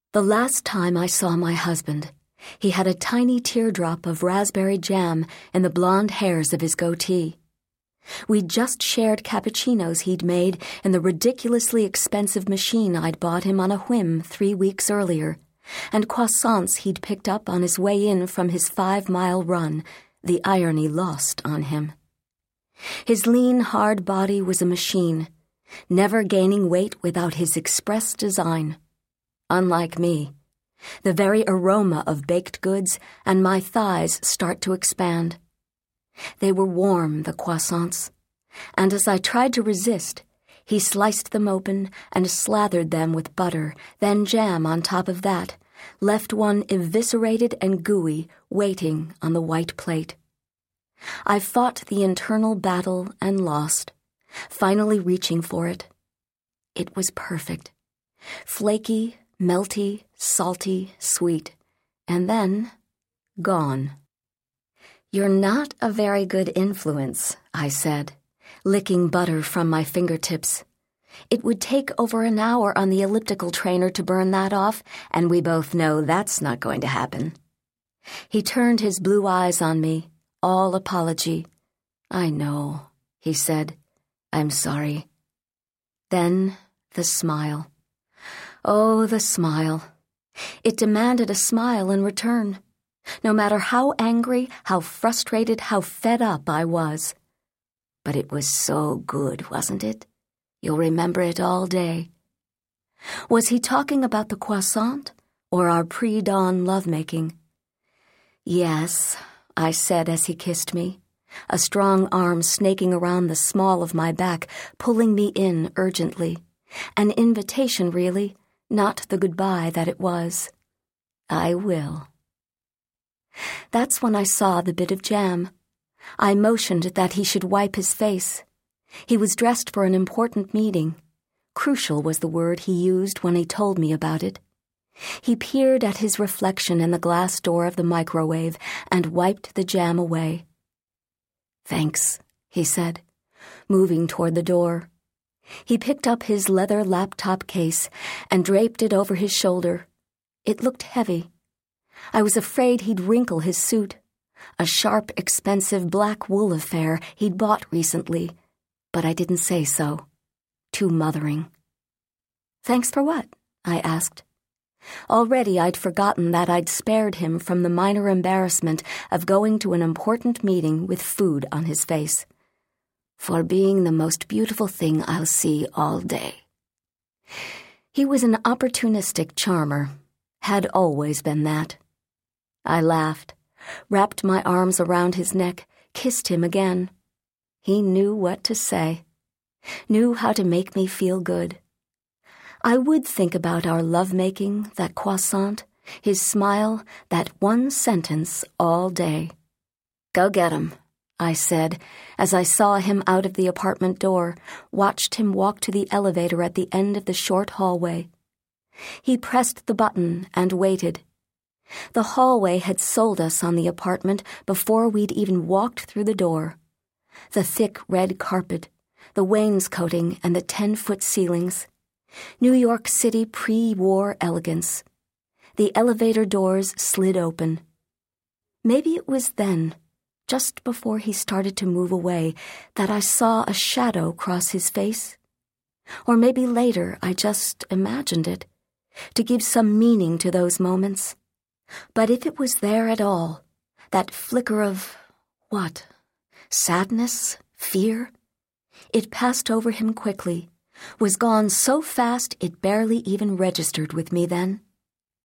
The last time I saw my husband, he had a tiny teardrop of raspberry jam in the blonde hairs of his goatee. We'd just shared cappuccinos he'd made in the ridiculously expensive machine I'd bought him on a whim 3 weeks earlier, and croissants he'd picked up on his way in from his 5-mile run, the irony lost on him. His lean, hard body was a machine, never gaining weight without his express design. Unlike me, the very aroma of baked goods and my thighs start to expand. They were warm, the croissants, and as I tried to resist, he sliced them open and slathered them with butter, then jam on top of that, left one eviscerated and gooey, waiting on the white plate. I fought the internal battle and lost, finally reaching for it. It was perfect. Flaky, melty, salty, sweet, and then gone. "You're not a very good influence," I said, licking butter from my fingertips. "It would take over an hour on the elliptical trainer to burn that off, and we both know that's not going to happen." He turned his blue eyes on me, all apology. "I know," he said. "I'm sorry." Then the smile. Oh, the smile. It demanded a smile in return, no matter how angry, how frustrated, how fed up I was. But it was so good, wasn't it? You'll remember it all day. Was he talking about the croissant or our pre-dawn lovemaking? "Yes," I said as he kissed me, a strong arm snaking around the small of my back, pulling me in urgently. An invitation, really, not the goodbye that it was. "I will." That's when I saw the bit of jam. I motioned that he should wipe his face. He was dressed for an important meeting. Crucial was the word he used when he told me about it. He peered at his reflection in the glass door of the microwave and wiped the jam away. "Thanks," he said, moving toward the door. He picked up his leather laptop case and draped it over his shoulder. It looked heavy. I was afraid he'd wrinkle his suit, a sharp, expensive black wool affair he'd bought recently, but I didn't say so. Too mothering. "Thanks for what?" I asked. Already I'd forgotten that I'd spared him from the minor embarrassment of going to an important meeting with food on his face. "For being the most beautiful thing I'll see all day." He was an opportunistic charmer, had always been that. I laughed, wrapped my arms around his neck, kissed him again. He knew what to say, knew how to make me feel good. I would think about our lovemaking, that croissant, his smile, that one sentence all day. "Go get him," I said, as I saw him out of the apartment door, watched him walk to the elevator at the end of the short hallway. He pressed the button and waited. The hallway had sold us on the apartment before we'd even walked through the door. The thick red carpet, the wainscoting, and the 10-foot ceilings. New York City pre-war elegance. The elevator doors slid open. Maybe it was then, just before he started to move away, that I saw a shadow cross his face. Or maybe later I just imagined it, to give some meaning to those moments. But if it was there at all, that flicker of, what? Sadness? Fear? It passed over him quickly, was gone so fast it barely even registered with me then.